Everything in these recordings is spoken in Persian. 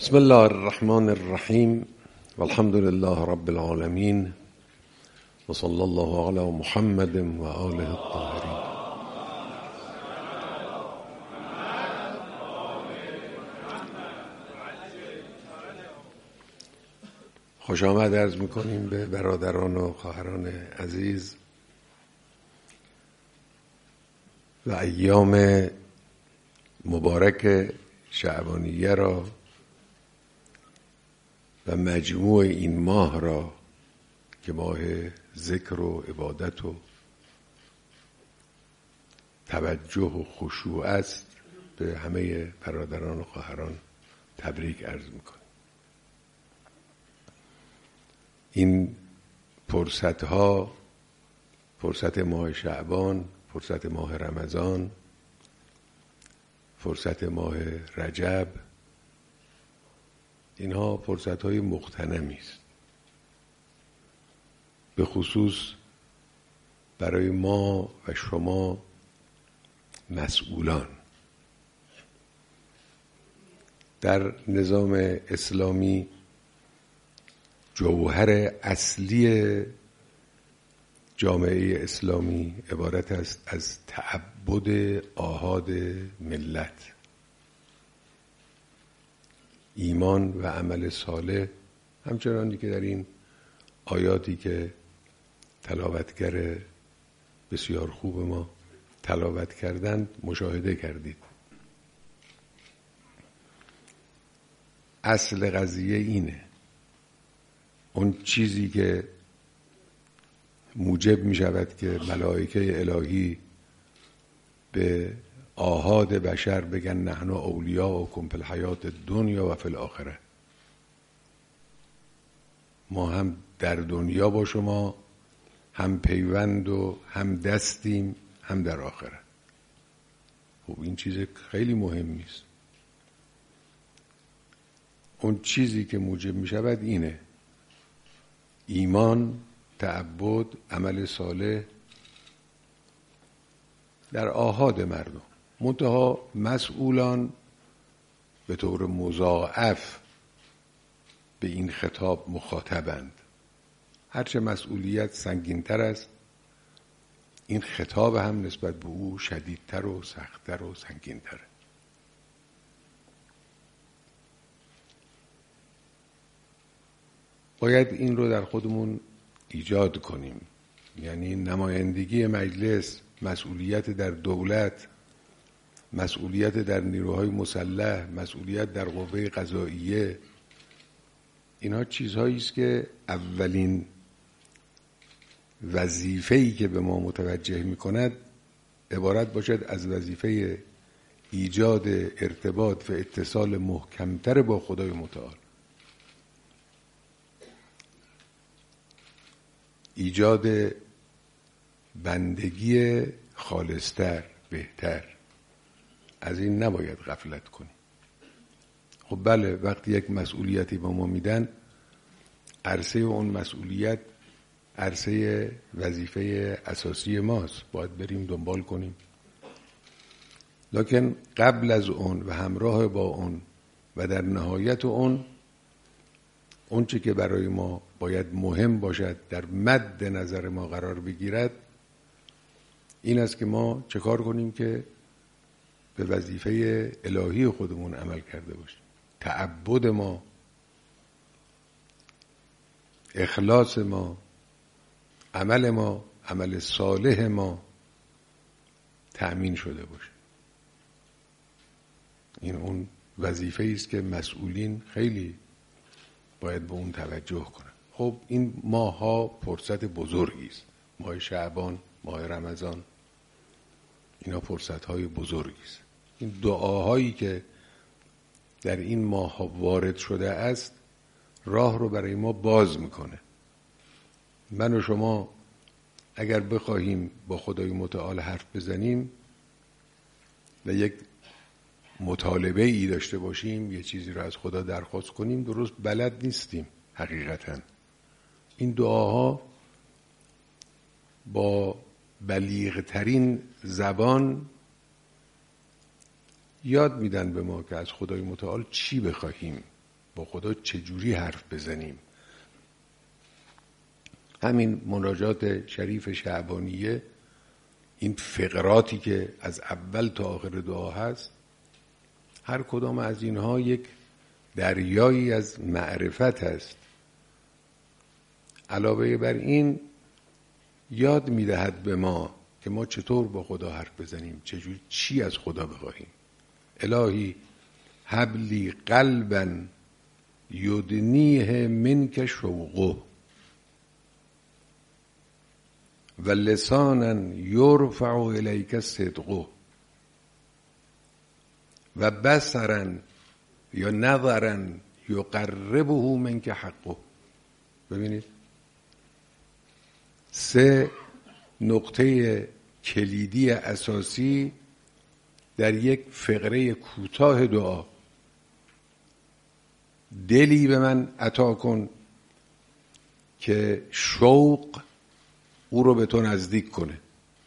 بسم الله الرحمن الرحیم والحمد لله رب العالمین و صلی الله علی محمد و آله الطاهرین. خوش آمد عرض میکنیم به برادران و خواهران عزیز و ایام مبارک شعبانیه را و مجموع این ماه را که ماه ذکر و عبادت و توجه و خشوع است به همه برادران و خواهران تبریک عرض میکنیم. این فرصتها، فرصت ماه شعبان، فرصت ماه رمضان، فرصت ماه رجب، اینها فرصتهای مغتنمی است، به خصوص برای ما و شما مسئولان. در نظام اسلامی جوهر اصلی جامعه اسلامی عبارت است از تعبد آحاد ملت، ایمان و عمل صالح، همچنانی که در این آیاتی که تلاوتگر بسیار خوب ما تلاوت کردند مشاهده کردید. اصل قضیه اینه، اون چیزی که موجب می شود که ملائکه الهی به آحاد بشر بگن نحن اولیاؤکم فی الحیات الدنیا و فی الاخره، ما هم در دنیا با شما هم پیوند و هم دستیم، هم در آخره. خب این چیز خیلی مهمی است. اون چیزی که موجب می شود اینه: ایمان، تعبد، عمل صالح در آحاد مردم. منتها مسئولان به طور مضاعف به این خطاب مخاطبند. هرچه مسئولیت سنگین‌تر است، این خطاب هم نسبت به او شدیدتر و سخت‌تر و سنگین‌تره. باید این رو در خودمون ایجاد کنیم، یعنی نمایندگی مجلس، مسئولیت در دولت، مسئولیت در نیروهای مسلح، مسئولیت در قوه قضاییه، اینها چیزهایی است که اولین وظیفه‌ای که به ما متوجه می‌کند عبارت باشد از وظیفه ایجاد ارتباط و اتصال محکمتر با خدای متعال، ایجاد بندگی خالصتر، بهتر. از این نباید غفلت کنیم. خب بله، وقتی یک مسئولیتی به ما میدن، عرصه اون مسئولیت عرصه وظیفه اساسی ماست، باید بریم دنبال کنیم. لکن قبل از اون و همراه با اون و در نهایت اون چه که برای ما باید مهم باشد، در مد نظر ما قرار بگیرد، این است که ما چه کار کنیم که به وظیفه الهی خودمون عمل کرده باشیم. تعبد ما، اخلاص ما، عمل ما، عمل صالح ما تأمین شده باشه. این اون وظیفه است که مسئولین خیلی باید به اون توجه کنن. خب این ماه ها فرصت بزرگی است. ماه شعبان، ماه رمضان، اینا فرصت های بزرگی است. این دعاهایی که در این ماه ها وارد شده است راه رو برای ما باز میکنه. من و شما اگر بخواهیم با خدای متعال حرف بزنیم و یک مطالبه ای داشته باشیم، یه چیزی رو از خدا درخواست کنیم، درست بلد نیستیم حقیقتاً. این دعاها با بلیغ ترین زبان یاد میدن به ما که از خدای متعال چی بخواهیم با خدا چجوری حرف بزنیم. همین مناجات شریف شعبانیه، این فقراتی که از اول تا آخر دعا هست، هر کدام از اینها یک دریایی از معرفت هست. علاوه بر این یاد میدهد به ما که ما چطور با خدا حرف بزنیم، چجوری چی از خدا بخواهیم. الهی هب لی قلبا یدنیه منک شوقه و لسانا یرفع الیک صدقه و بصرا یا نظرا یقربه منک حقه. ببینید 3 نقطه کلیدی اساسی در یک فقره کوتاه دعا. دلی به من عطا کن که شوق او رو به تو نزدیک کنه.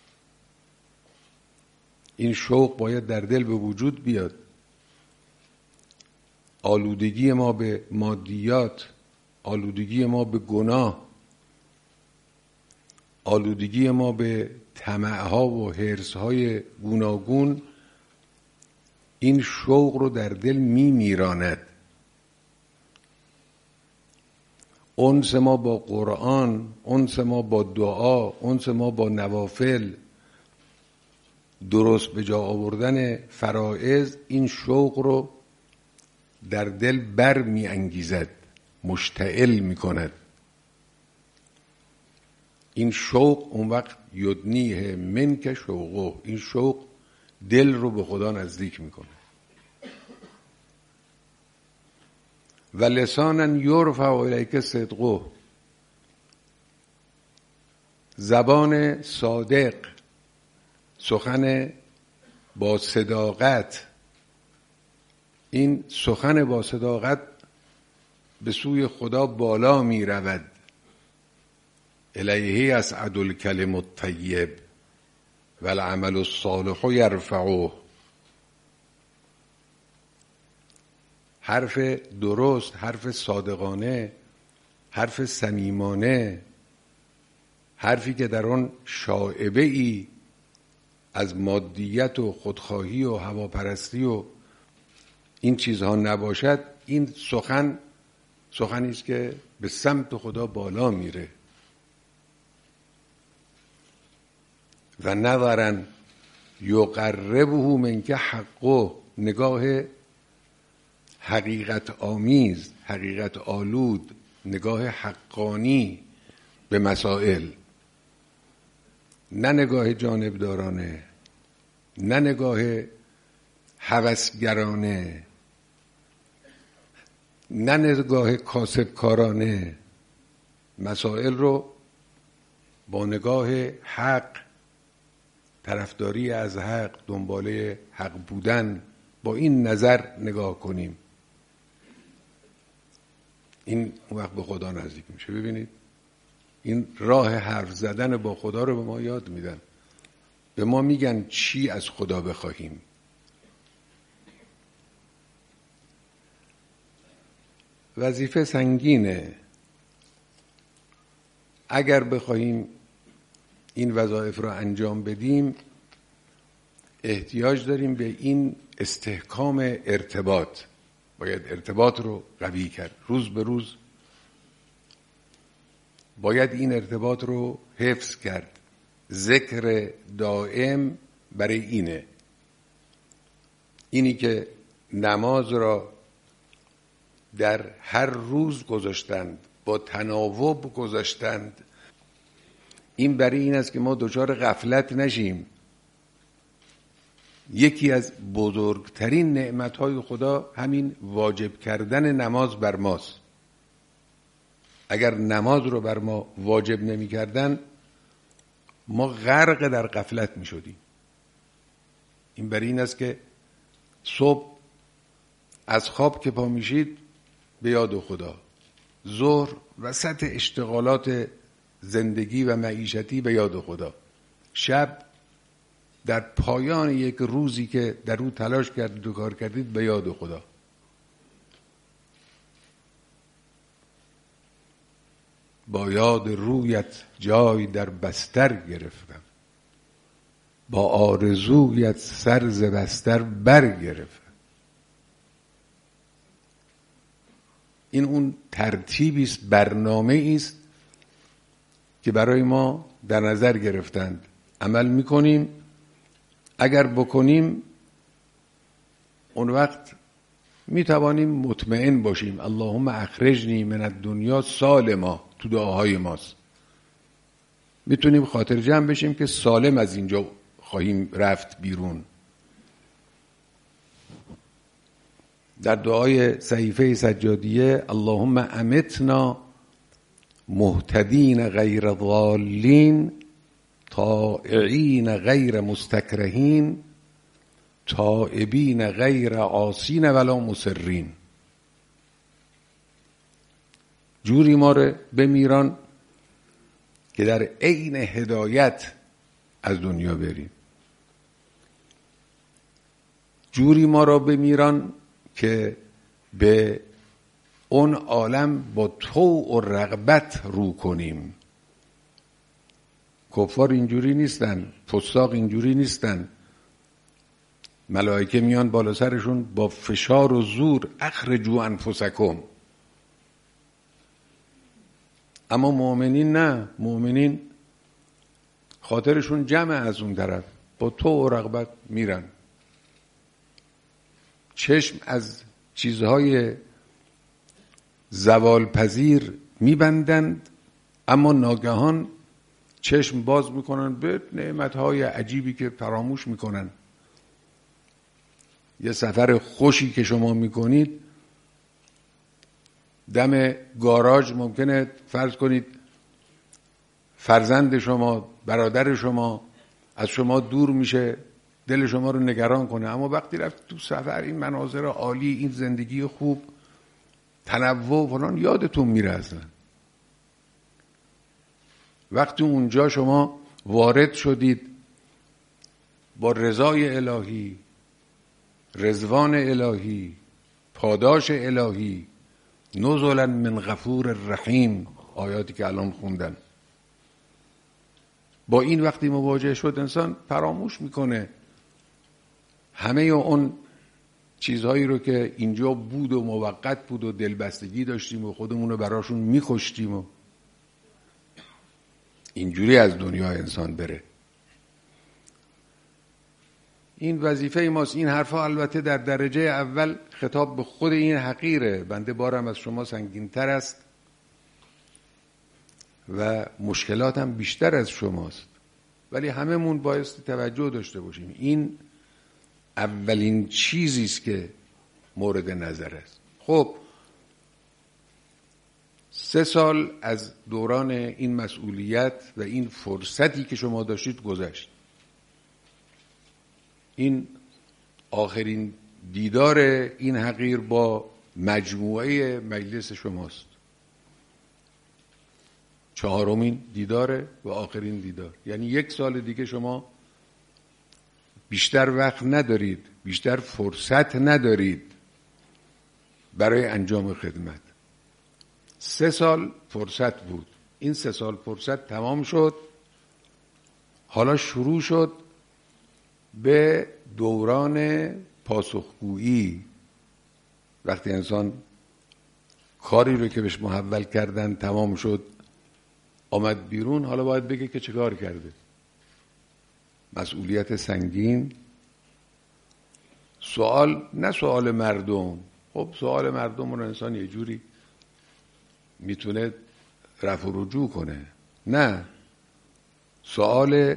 این شوق باید در دل به وجود بیاد. آلودگی ما به مادیات، آلودگی ما به گناه، آلودگی ما به طمع‌ها و حرص‌های گوناگون این شوق رو در دل میراند. انس ما با قرآن، انس ما با دعا، انس ما با نوافل، درست به جا آوردن فرائض این شوق رو در دل بر می انگیزد، مشتعل می کند. این شوق اون وقت یدنیه منک شوقه، این شوق دل رو به خدا نزدیک میکنه. و لسانا یرفع الیک صدقه، زبان صادق، سخن با صداقت. این سخن با صداقت به سوی خدا بالا می رود. الیه یصعد الکلم الطیب و العمل الصالح یرفعه. حرف درست، حرف صادقانه، حرف صمیمانه، حرفی که در آن شائبه ای از مادیت و خودخواهی و هواپرستی و این چیزها نباشد، این سخنی است که به سمت خدا بالا میره. و نظرا یقربه منک حقه، نگاه حقیقت آمیز، حقیقت آلود، نگاه حقانی به مسائل، نه نگاه جانبدارانه، نه نگاه هوسگرانه، نه نگاه کاسبکارانه. مسائل رو با نگاه حق، طرفداری از حق، دنباله حق بودن، با این نظر نگاه کنیم. این وقت به خدا نزدیک میشه. ببینید این راه حرف زدن با خدا رو به ما یاد میدن. به ما میگن چی از خدا بخواهیم. وظیفه سنگینه. اگر بخواهیم این وظایف را انجام بدیم احتیاج داریم به این استحکام ارتباط. باید ارتباط رو قوی کرد. روز به روز باید این ارتباط رو حفظ کرد. ذکر دائم برای اینی که نماز را در هر روز گذاشتند، با تناوب گذاشتند. این برای این است که ما دچار غفلت نشیم. یکی از بزرگترین نعمتهای خدا همین واجب کردن نماز بر ماست. اگر نماز رو بر ما واجب نمی کردن ما غرق در غفلت می شدیم. این برای این است که صبح از خواب که پا میشید به یاد خدا، ظهر وسط اشتغالات زندگی و معیشتی به یاد خدا، شب در پایان یک روزی که در او تلاش کردید و کار کردید به یاد خدا. با یاد رویت جای در بستر گرفتم، با آرزویت سر ز بستر برگرفتم. این اون ترتیبی است، برنامه‌ای است که برای ما در نظر گرفتند. عمل میکنیم، اگر بکنیم اون وقت میتوانیم مطمئن باشیم. اللهم اخرجنی من الدنیا سالما تو دعاهای ماست. میتونیم خاطر جمع بشیم که سالم از اینجا خواهیم رفت بیرون. در دعای صحیفه سجادیه اللهم امتنا مهتدین غیر ضالین طائعین غیر مستکرهین تائبین غیر عاصین ولا مصرین. جوری ما رو بمیران که در عین هدایت از دنیا بریم، جوری ما را بمیران که به اون عالم با طوع و رغبت رو کنیم. کفار اینجوری نیستن، فساق اینجوری نیستن. ملائکه میان بالا سرشون با فشار و زور اخرجوا انفسکم. اما مؤمنین نه، مؤمنین خاطرشون جمع از اون طرف، با طوع و رغبت میرن. چشم از چیزهای زوال پذیر میبندند، اما ناگهان چشم باز میکنن به نعمتهای عجیبی که فراموش میکنن. یه سفر خوشی که شما میکنید، دم گاراژ ممکنه فرض کنید فرزند شما، برادر شما از شما دور میشه، دل شما رو نگران کنه. اما وقتی رفت تو سفر، این مناظر عالی، این زندگی خوب، تنوع فلان، یادتون میره اصلا. وقتی اونجا شما وارد شدید با رضای الهی، رضوان الهی، پاداش الهی، نزلا من غفور رحیم، آیاتی که الان خوندن، با این وقتی مواجه شد انسان فراموش میکنه همه اون چیزهایی رو که اینجا بود و موقت بود و دلبستگی داشتیم و خودمون رو براشون میکشتیم و اینجوری از دنیا انسان بره. این وظیفه ماست. این حرفا البته در درجه اول خطاب به خود این حقیره، بنده بارم از شما سنگین‌تر است و مشکلاتم بیشتر از شماست، ولی هممون باید توجه داشته باشیم. این اولین چیزی است که مورد نظر است. خب 3 سال از دوران این مسئولیت و این فرصتی که شما داشتید گذشت. این آخرین دیدار این حقیر با مجموعه مجلس شماست. 4مین دیداره و آخرین دیدار. یعنی 1 سال دیگه شما بیشتر وقت ندارید، بیشتر فرصت ندارید برای انجام خدمت. 3 سال فرصت بود. این 3 سال فرصت تمام شد. حالا شروع شد به دوران پاسخگویی. وقتی انسان کاری رو که بهش محول کردن تمام شد، آمد بیرون، حالا باید بگه که چه کار کرده. مسئولیت سنگین. سوال، نه سوال مردم. خب سوال مردم رو انسان یه جوری میتونه رفع و رجوع کنه. نه، سوال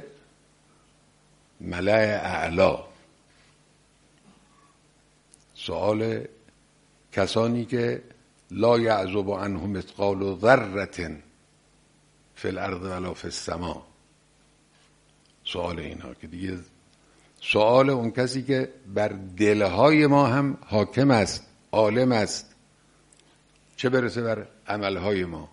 ملأ اعلا، سوال کسانی که لا یعزب عنهم مثقال ذره فی الارض ولا فی السماء. سوال اینها که دیگه سوال اون کسی که بر دلهای ما هم حاکم است، عالم است، چه برسه بر عملهای ما.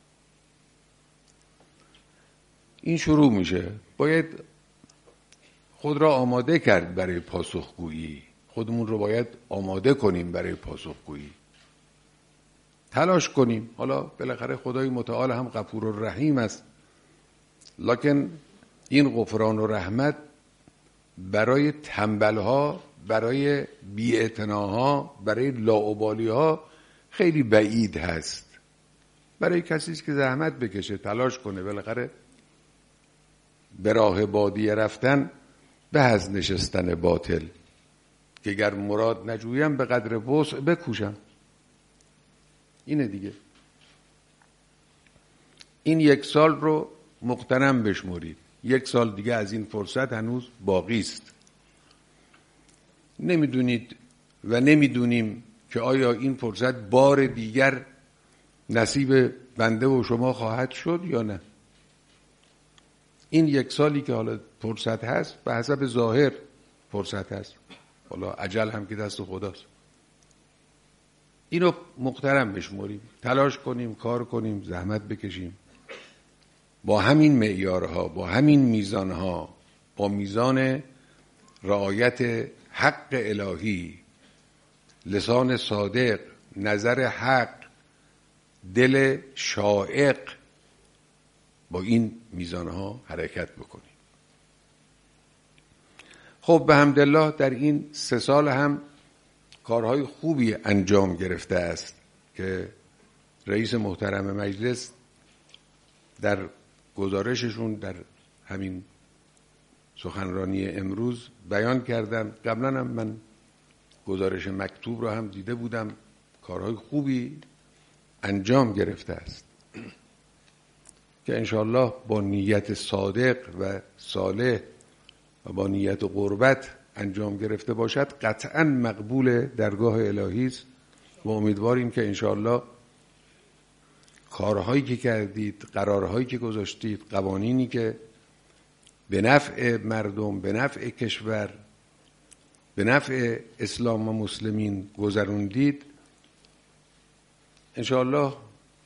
این شروع میشه. باید خود را آماده کرد برای پاسخگویی. خودمون رو باید آماده کنیم برای پاسخگویی. تلاش کنیم. حالا بالاخره خدای متعال هم غفور و رحیم است، لکن این غفران و رحمت برای تنبلها، برای بی‌اعتناها، برای لاابالیها خیلی بعید هست. برای کسی که زحمت بکشه، تلاش کنه، بالاخره به راه بادیه رفتن به از نشستن باطل، که گر مراد نجویم به قدر وسع بکوشم. اینه دیگه. این 1 سال رو مغتنم بشمرید. 1 سال دیگه از این فرصت هنوز باقی است. نمیدونید و نمیدونیم که آیا این فرصت بار دیگر نصیب بنده و شما خواهد شد یا نه. این 1 سالی که حالا فرصت هست به حسب ظاهر فرصت هست، حالا اجل هم که دست خداست. اینو محترم بشمریم، تلاش کنیم، کار کنیم، زحمت بکشیم، با همین معیارها، با همین میزانها، با میزان رعایت حق الهی، لسان صادق، نظر حق، دل شائق، با این میزانها حرکت بکنیم. خب به حمدالله در این 3 سال هم کارهای خوبی انجام گرفته است که رئیس محترم مجلس در گزارششون در همین سخنرانی امروز بیان کردن. قبلا هم من گزارش مکتوب رو هم دیده بودم. کارهای خوبی انجام گرفته است که انشاءالله با نیت صادق و صالح و با نیت قربت انجام گرفته باشد قطعا مقبول درگاه الهی است و امیدواریم که انشاءالله کارهایی که کردید، قرارهایی که گذاشتید، قوانینی که به نفع مردم، به نفع کشور، به نفع اسلام و مسلمین گذروندید، انشاءالله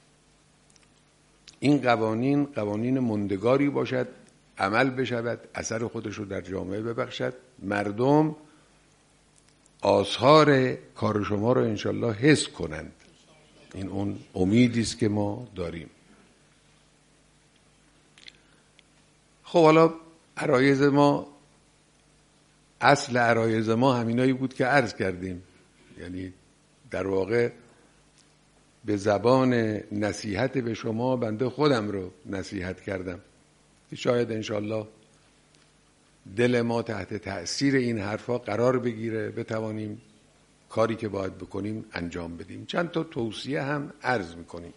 این قوانین مندگاری باشد، عمل بشود، اثر خودش رو در جامعه ببخشد، مردم آثار کار شما رو انشاءالله حس کنند. این اون امیدی است که ما داریم. خب حالا عرایض ما، اصل عرایض ما همینایی بود که عرض کردیم، یعنی در واقع به زبان نصیحت به شما بنده خودم رو نصیحت کردم که شاید انشاءالله دل ما تحت تأثیر این حرفا قرار بگیره، بتوانیم کاری که باید بکنیم انجام بدیم. چند تا توصیه هم عرض میکنیم.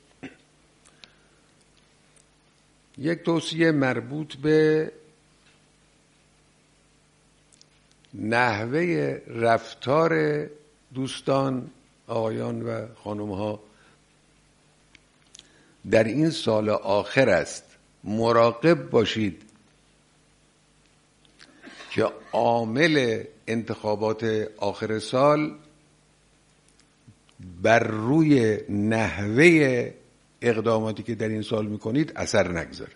یک توصیه مربوط به نحوه رفتار دوستان، آقایان و خانمها در این سال آخر است. مراقب باشید که عامل انتخابات آخر سال بر روی نحوه اقداماتی که در این سال میکنید اثر نگذاره.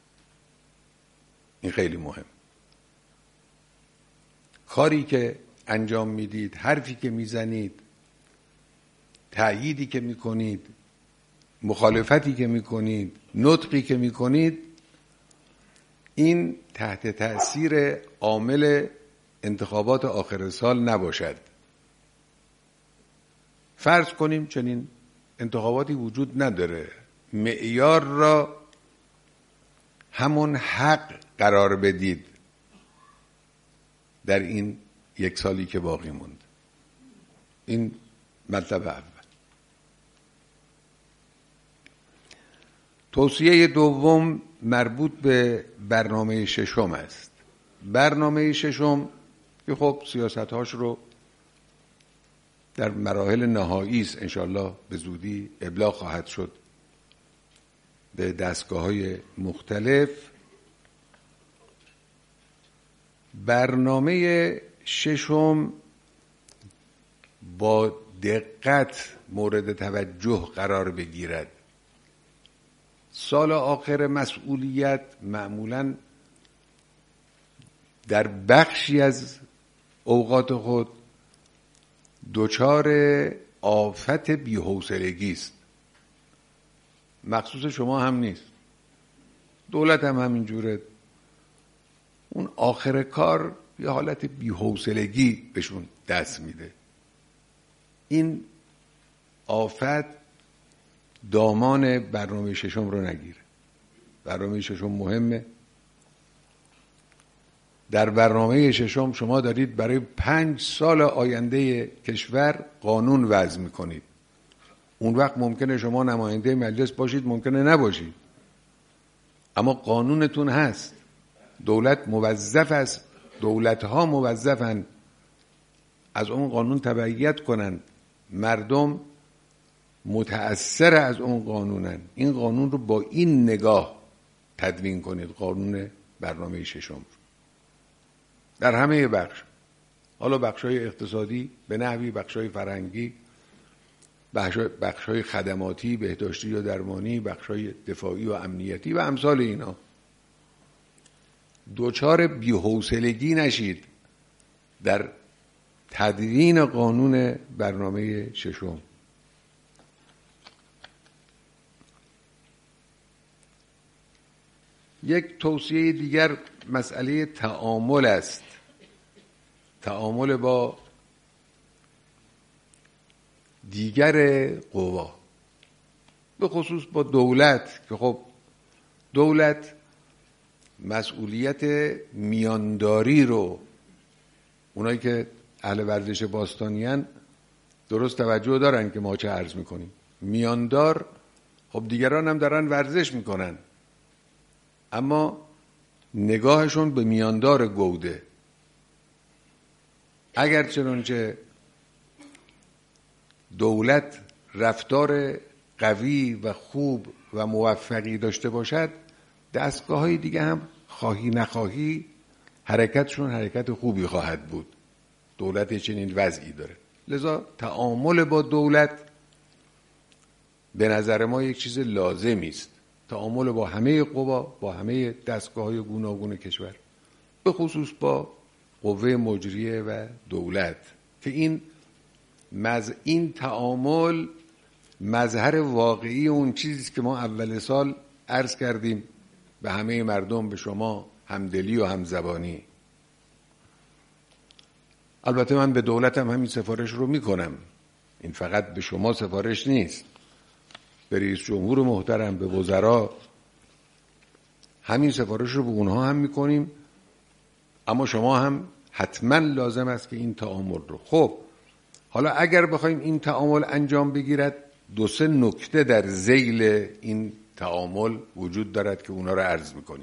این خیلی مهم. کاری که انجام میدید، حرفی که میزنید، تأییدی که میکنید، مخالفتی که میکنید، نطقی که میکنید، این تحت تأثیر عامل انتخابات آخر سال نباشد. فرض کنیم چنین انتخاباتی وجود نداره، معیار را همون حق قرار بدید در این 1 سالی که باقی موند. این مطلب اول. توصیه دوم مربوط به برنامه 6 است. برنامه 6 که خب سیاست‌هاش رو در مراحل نهایی است، انشالله به زودی ابلاغ خواهد شد به دستگاه‌های مختلف. برنامه 6 با دقت مورد توجه قرار بگیرد. سال آخر مسئولیت معمولاً در بخشی از اوقات خود دچار آفت بی‌حوصلگی است. مخصوص شما هم نیست، دولت هم همینجوره. اون آخر کار یه حالت بی‌حوصلگی بهشون دست میده. این آفت دامان برنامه ششم رو نگیره. برنامه ششم مهمه. در برنامه ششم شما دارید برای 5 سال آینده کشور قانون وضع میکنید. اون وقت ممکنه شما نماینده مجلس باشید، ممکنه نباشید، اما قانونتون هست. دولت موظف است، دولت‌ها موظفن از اون قانون تبعیت کنن. مردم متأثر از اون قانونن. این قانون رو با این نگاه تدوین کنید، قانون برنامه ششم در همه بخش، حالا بخش‌های اقتصادی به نحوی، بخش‌های فرهنگی، بخش‌های خدماتی، بهداشتی و درمانی، بخش‌های دفاعی و امنیتی و امثال اینا. دوچار بی‌حوصلگی نشید در تدوین قانون برنامه ششم. یک توصیه دیگر مسئله تعامل است. تعامل با دیگر قوا، به خصوص با دولت، که خب دولت مسئولیت میانداری رو، اونایی که اهل ورزش باستانیان درست توجه دارن که ما چه عرض میکنیم. میاندار، خب دیگران هم دارن ورزش میکنن، اما نگاهشون به میاندار گوده. اگر چنانچه دولت رفتار قوی و خوب و موفقی داشته باشد، دستگاه‌های دیگه هم خواهی نخواهی حرکتشون حرکت خوبی خواهد بود. دولت چنین وضعی داره. لذا تعامل با دولت به نظر ما یک چیز لازمی است. تعامل با همه قوا، با همه دستگاه‌های گوناگون کشور، به خصوص با قوه مجریه و دولت، که این تعامل مظهر واقعی اون چیزی که ما اول سال عرض کردیم به همه مردم، به شما، همدلی و همزبانی. البته من به دولتم همین سفارش رو میکنم. این فقط به شما سفارش نیست، به رئیس جمهور محترم، به وزرا، همین سفارش رو به اونها هم میکنیم. اما شما هم حتما لازم است که این تعامل رو، خب حالا اگر بخوایم این تعامل انجام بگیرد، 2-3 نکته در ذیل این تعامل وجود دارد که اونا رو عرض میکنیم.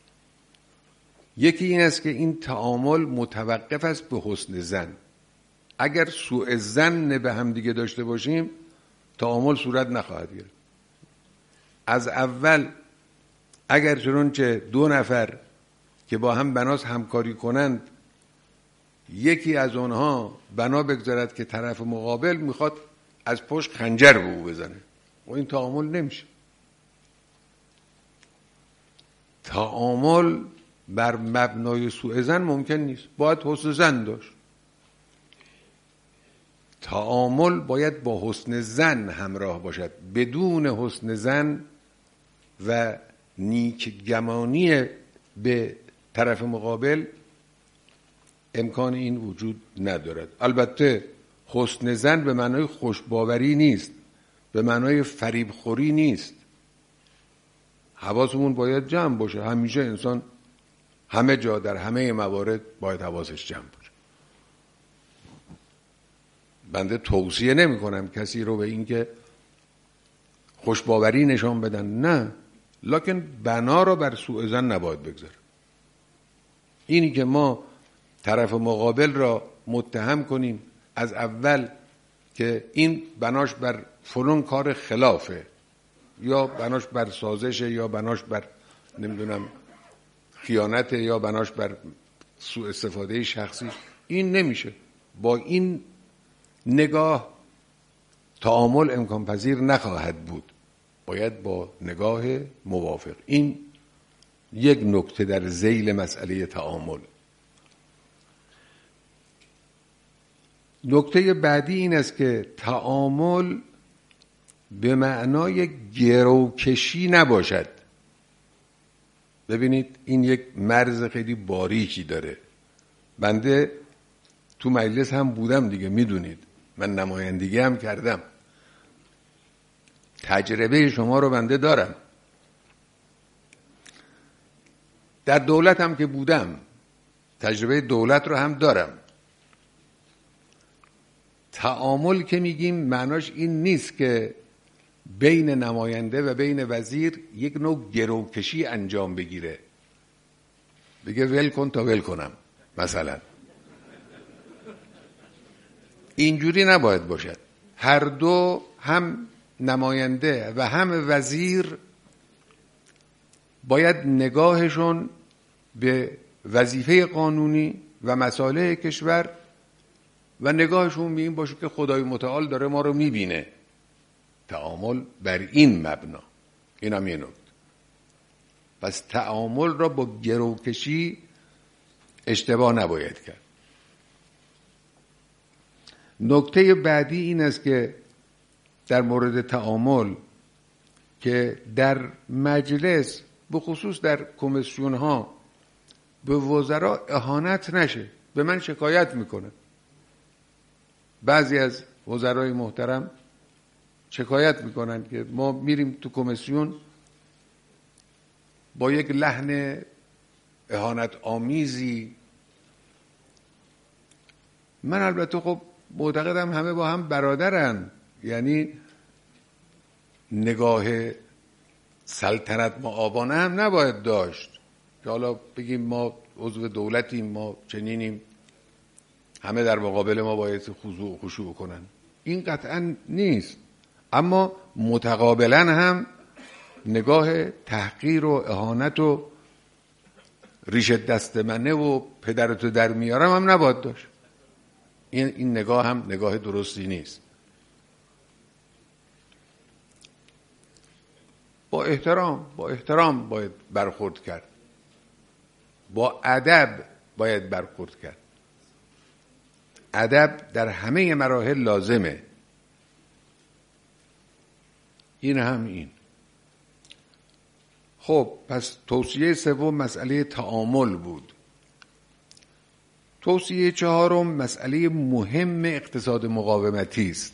یکی این است که این تعامل متوقف است به حسن ظن. اگر سوء ظن به هم دیگه داشته باشیم، تعامل صورت نخواهد گرفت. از اول اگر چنانچه 2 نفر که با هم بناس همکاری کنند، یکی از اونها بنا بگذارد که طرف مقابل میخواد از پشت خنجر به او بزنه، و این تعامل نمیشه. تعامل بر مبنای سوء ظن ممکن نیست، باید حسن ظن داشت. تعامل باید با حسن ظن همراه باشد. بدون حسن ظن و نیک گمانی به طرف مقابل امکان این وجود ندارد. البته حسن ظن به معنای خوشباوری نیست، به معنای فریب خوری نیست. حواسمون باید جمع باشه. همیشه انسان همه جا در همه موارد باید حواسش جمع باشه. بنده توصیه نمی کنم کسی رو به این که خوشباوری نشان بدن، نه، لکن بنا رو بر سوء ظن نباید بگذاره. اینی که ما طرف مقابل را متهم کنیم از اول که این بناش بر فلان کار خلافه، یا بناش بر سازشه، یا بناش بر نمیدونم خیانت، یا بناش بر سوء استفاده شخصی، این نمیشه. با این نگاه تعامل امکان پذیر نخواهد بود. باید با نگاه موافق. این یک نکته در ذیل مسئله تعامل. نکته بعدی این است که تعامل به معنای گروکشی نباشد. ببینید این یک مرز خیلی باریکی داره. بنده تو مجلس هم بودم دیگه، میدونید من نمایندگی هم کردم، تجربه شما رو بنده دارم، در دولت هم که بودم تجربه دولت رو هم دارم. تعامل که میگیم معناش این نیست که بین نماینده و بین وزیر یک نوع گروکشی انجام بگیره، بگه ول کن تا ول کنم مثلا. اینجوری نباید باشد. هر دو، هم نماینده و هم وزیر، باید نگاهشون به وظیفه قانونی و مصالح کشور و نگاهشون به این باشه که خدای متعال داره ما رو میبینه. تعامل بر این مبنا، این هم یه نکته. پس تعامل را با گروکشی اشتباه نباید کرد. نکته بعدی این است که در مورد تعامل که در مجلس به خصوص در کمیسیون ها به وزرا اهانت نشه. به من شکایت میکنه بعضی از وزرای محترم، شکایت میکنن که ما میریم تو کمیسیون با یک لحن اهانت آمیزی. من البته خب معتقدم همه با هم برادرن، یعنی نگاه سلطنت مآبانه هم نباید داشت که حالا بگیم ما عضو دولتیم، ما چنینیم، همه در مقابل ما باید خضوع و خشوع کنن. این قطعا نیست، اما متقابلا هم نگاه تحقیر و اهانت و ریش دست منه و پدرتو در میارم هم نباید داشت. این نگاه هم نگاه درستی نیست. با احترام باید برخورد کرد، با ادب باید برخورد کرد. ادب در همه مراحل لازمه. این هم این. خب پس توصیه سوم مسئله تعامل بود. توصیه چهارم مسئله مهم اقتصاد مقاومتی است.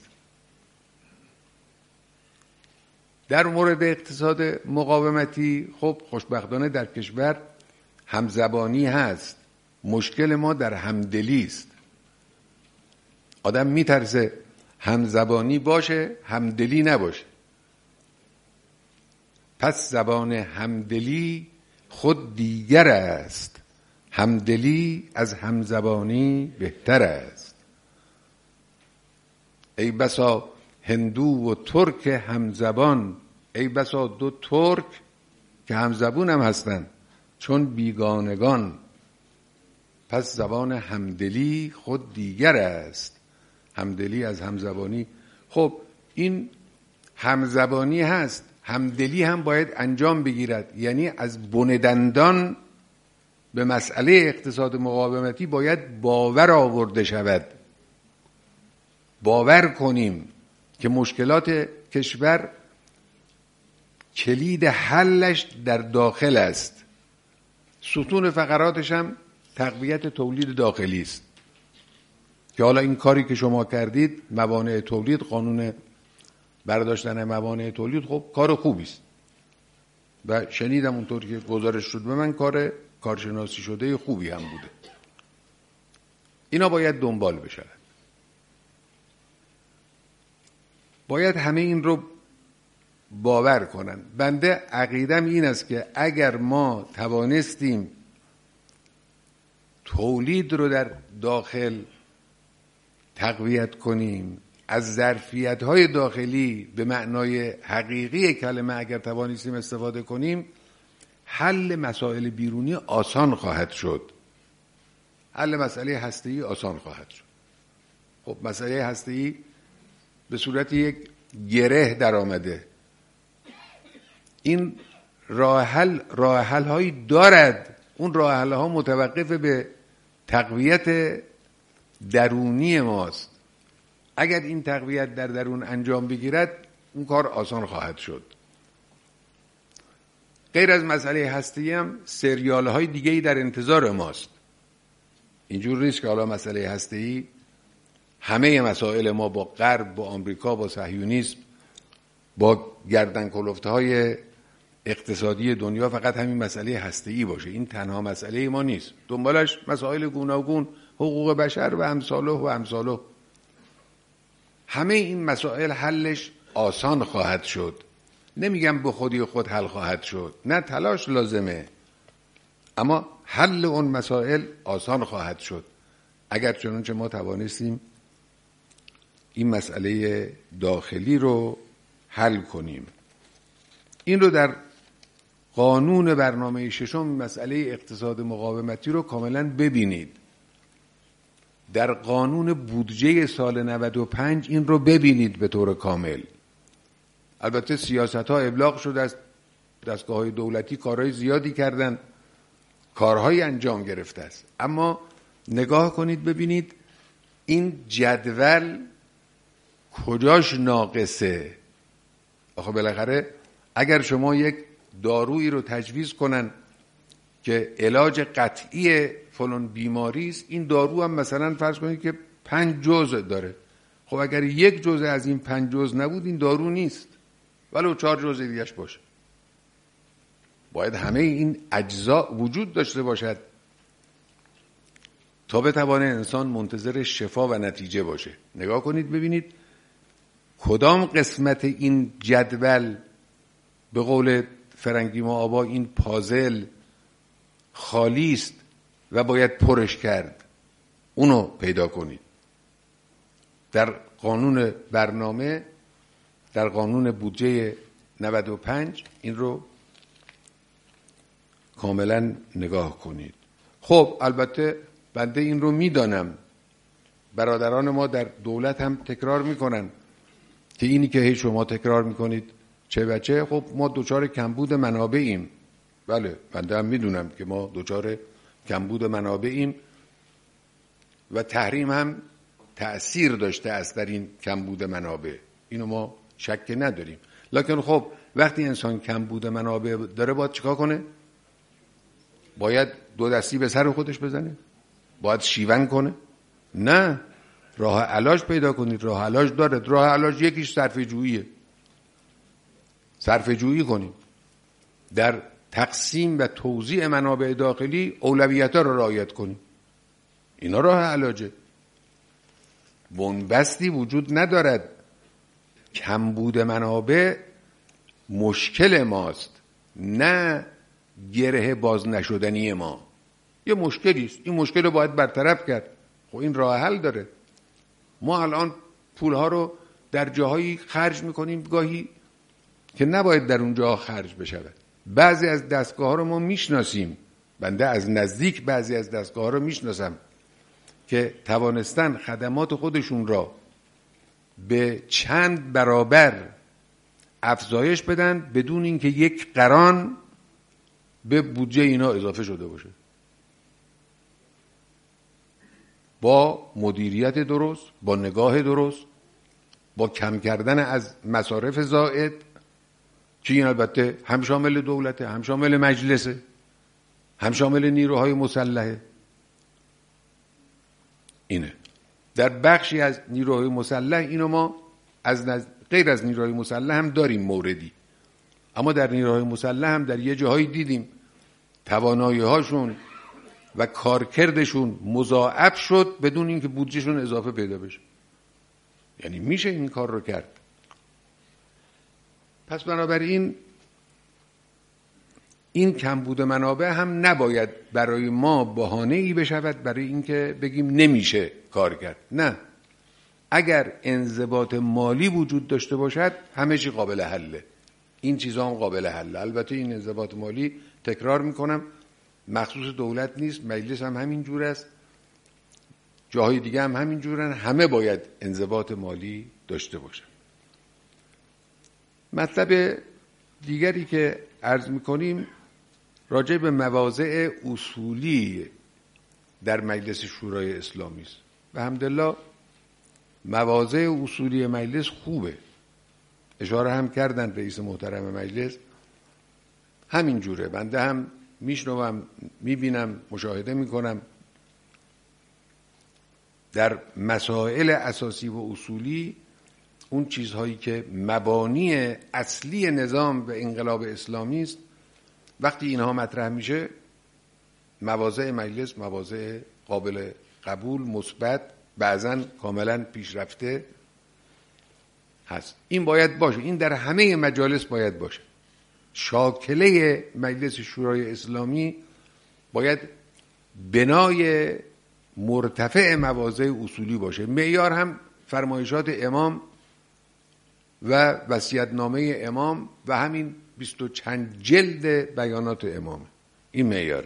در مورد اقتصاد مقاومتی خب خوشبختانه در کشور همزبانی هست. مشکل ما در همدلی است. آدم میترسه همزبانی باشه همدلی نباشه. پس زبان همدلی خود دیگر است، همدلی از همزبانی بهتر است. ای بسا هندو و ترک همزبان، ای بسا دو ترک که همزبون هم هستن چون بیگانگان. پس زبان همدلی خود دیگر است، همدلی از همزبانی. خب این همزبانی هست، همدلی هم باید انجام بگیرد. یعنی از بن دندان به مسئله اقتصاد مقاومتی باید باور آورده شود. باور کنیم که مشکلات کشور کلید حلش در داخل است. ستون فقراتش هم تقویت تولید داخلی است که حالا این کاری که شما کردید، موانع تولید، قانون برداشتن موانع تولید، خب کار خوبی است و شنیدم اونطور که گزارش شد به من کارشناسی شده خوبی هم بوده. اینا باید دنبال بشه. باید همه این رو باور کنن. بنده عقیدم این است که اگر ما توانستیم تولید رو در داخل تقویت کنیم، از ظرفیت‌های داخلی به معنای حقیقی کلمه اگر توانستیم استفاده کنیم، حل مسائل بیرونی آسان خواهد شد. حل مسئله هسته‌ای آسان خواهد شد. خب مسئله هسته‌ای به صورت یک گره در آمده. این راه حل هایی دارد. اون راه حل ها متوقف به تقویت درونی ماست. اگر این تقویت در درون انجام بگیرد اون کار آسان خواهد شد. غیر از مسئله هسته‌ای هم سریال های دیگه‌ای در انتظار ماست. اینجور نیست که حالا مسئله هسته‌ای همه مسائل ما با غرب، با آمریکا، با صهیونیسم، با گردن کلفته های اقتصادی دنیا فقط همین مسئله هسته‌ای باشه. این تنها مسئله ما نیست. دنبالش مسائل گوناگون، حقوق بشر و امثاله. همه این مسائل حلش آسان خواهد شد. نمیگم به خودی خود حل خواهد شد، نه، تلاش لازمه، اما حل اون مسائل آسان خواهد شد اگر چنانچه ما توانستیم این مسئله داخلی رو حل کنیم. این رو در قانون برنامه ششم مسئله اقتصاد مقاومتی رو کاملا ببینید. در قانون بودجه سال 95 این رو ببینید به طور کامل. البته سیاست ها ابلاغ شده از دستگاه های دولتی، کارهای زیادی کردن، کارهای انجام گرفته است، اما نگاه کنید ببینید این جدول کجاش ناقصه. آخه بالاخره اگر شما یک دارویی رو تجویز کنن که علاج قطعی فلان بیماری است، این دارو هم مثلا فرض کنید که 5 جزء داره، خب اگر یک جزء از این 5 جزء نبود این دارو نیست، ولو 4 جزء دیگه‌اش باشه. باید همه این اجزا وجود داشته باشد تا بتوانه انسان منتظر شفا و نتیجه باشه. نگاه کنید ببینید کدام قسمت این جدول به قول فرنگی ما آبا این پازل خالی است و باید پرش کرد، اونو پیدا کنید. در قانون برنامه، در قانون بودجه 95 این رو کاملا نگاه کنید. خب البته بنده این رو میدانم، برادران ما در دولت هم تکرار میکنن که اینی که هی شما تکرار میکنید چه بچه، خب ما دوچار کمبود منابعیم. بله بنده هم میدونم که ما دوچار کمبود منابعیم و تحریم هم تأثیر داشته است در این کمبود منابع، اینو ما شک نداریم. لکن خب وقتی انسان کمبود منابع داره باید چیکار کنه؟ باید دو دستی به سر خودش بزنه؟ باید شیون کنه؟ نه، راه علاج پیدا کنید. راه علاج داره. راه علاج یکیش صرفه جوییه. صرفه جویی کنیم. در تقسیم و توزیع منابع داخلی اولویت‌ها رو رعایت کنیم. اینا راه علاجه. بنبستی وجود ندارد. کمبود منابع مشکل ماست، نه گره باز نشدنی ما. یه مشکلی است، این مشکل رو باید برطرف کرد. خب این راه حل داره. ما الان پولها رو در جاهایی خرج میکنیم گاهی که نباید در اون جاها خرج بشود. بعضی از دستگاه ها رو ما میشناسیم، بنده از نزدیک بعضی از دستگاه ها رو میشناسم که توانستن خدمات خودشون را به چند برابر افزایش بدن بدون اینکه یک قران به بودجه اینا اضافه شده باشه. با مدیریت درست، با نگاه درست، با کم کردن از مصارف زائد که این البته هم شامل دولته، هم شامل مجلسه، هم شامل نیروهای مسلحه. اینه. در بخشی از نیروهای مسلح اینو ما غیر از نیروهای مسلح هم داریم موردی، اما در نیروهای مسلح هم در یه جاهایی دیدیم توانایی هاشون و کارکردشون مضاعف شد بدون اینکه بودجهشون اضافه پیدا بشه. یعنی میشه این کار رو کرد. پس بنابراین این کمبود منابع هم نباید برای ما بهانه‌ای بشود برای اینکه بگیم نمیشه کار کرد. نه، اگر انضباط مالی وجود داشته باشد همه چی قابل حله. این چیزا هم قابل حله. البته این انضباط مالی، تکرار میکنم، مخصوص دولت نیست، مجلس هم همین جور است، جاهای دیگه هم همین جورن. همه باید انضباط مالی داشته باشن. مطلب دیگری که عرض میکنیم راجع به مواضع اصولی در مجلس شورای اسلامی است. و الحمدلله مواضع اصولی مجلس خوبه، اشاره هم کردن رئیس محترم مجلس، همین جوره. بنده هم میشنوم، میبینم، مشاهده میکنم در مسائل اساسی و اصولی اون چیزهایی که مبانی اصلی نظام و انقلاب اسلامی است، وقتی اینها مطرح میشه مواضع مجلس مواضع قابل قبول، مثبت، بعضاً کاملا پیشرفته هست. این باید باشه، این در همه مجالس باید باشه. شاکله مجلس شورای اسلامی باید بنای مرتفع مواضع اصولی باشه. معیار هم فرمایشات امام و وصیت‌نامه امام و همین 20 و چند جلد بیانات امام، این معیاره.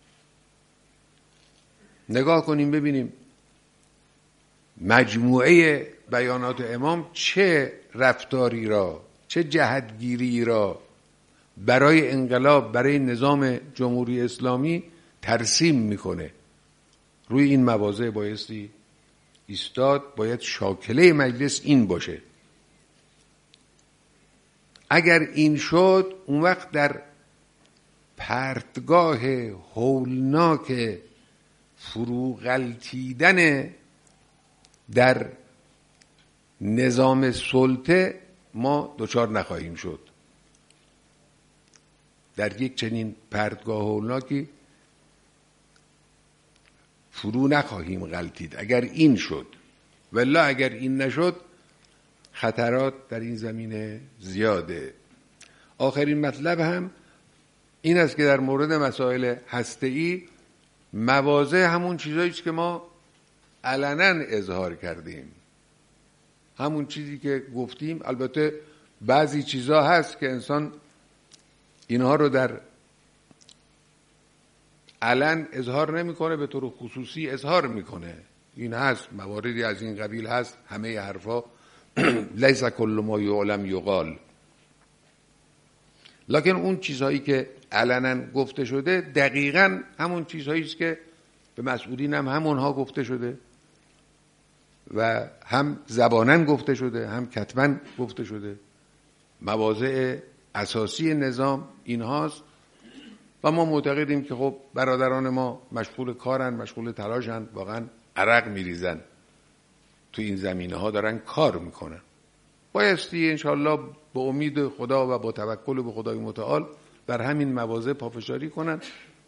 نگاه کنیم ببینیم مجموعه بیانات امام چه رفتاری را، چه جهتگیری را برای انقلاب، برای نظام جمهوری اسلامی ترسیم میکنه. روی این مواضع بایستی ایستاد، باید شاکله مجلس این باشه. اگر این شد، اون وقت در پرتگاه هولناک فرو غلتیدن در نظام سلطه ما دچار نخواهیم شد. در یک چنین پرتگاه هولناکی فرو نخواهیم غلتید اگر این شد. والله اگر این نشد خطرات در این زمینه زیاده. آخرین مطلب هم این است که در مورد مسائل هسته‌ای مواضع همون چیزایی است که ما علنا اظهار کردیم، همون چیزی که گفتیم. البته بعضی چیزا هست که انسان اینها رو در علن اظهار نمیکنه، به طور خصوصی اظهار میکنه. این هست، مواردی از این قبیل هست. همه حرفا لیس کل ما یعلم یقال، لکن اون چیزهایی که علنا گفته شده دقیقاً همون چیزهایی است که به مسئولین هم همونها گفته شده و هم زباناً گفته شده، هم کتباً گفته شده. مواضع اساسی نظام اینهاست و ما معتقدیم که خب برادران ما مشغول کارن، مشغول تلاشن، واقعا عرق میریزن تو این زمینه ها، دارن کار میکنن. بایستی انشالله به امید خدا و با توکل به خدای متعال در همین مواضع پافشاری کنن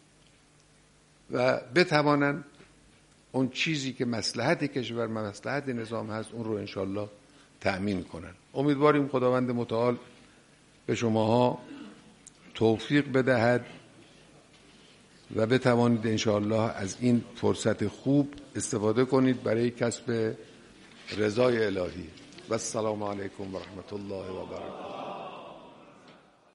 و بتوانن اون چیزی که مصلحت کشور و مصلحت نظام هست اون رو انشالله تأمین کنن. امیدواریم خداوند متعال به شماها توفیق بدهد و بتوانید انشاءالله از این فرصت خوب استفاده کنید برای کسب رضای الهی. و السلام علیکم و رحمت الله و برکاته.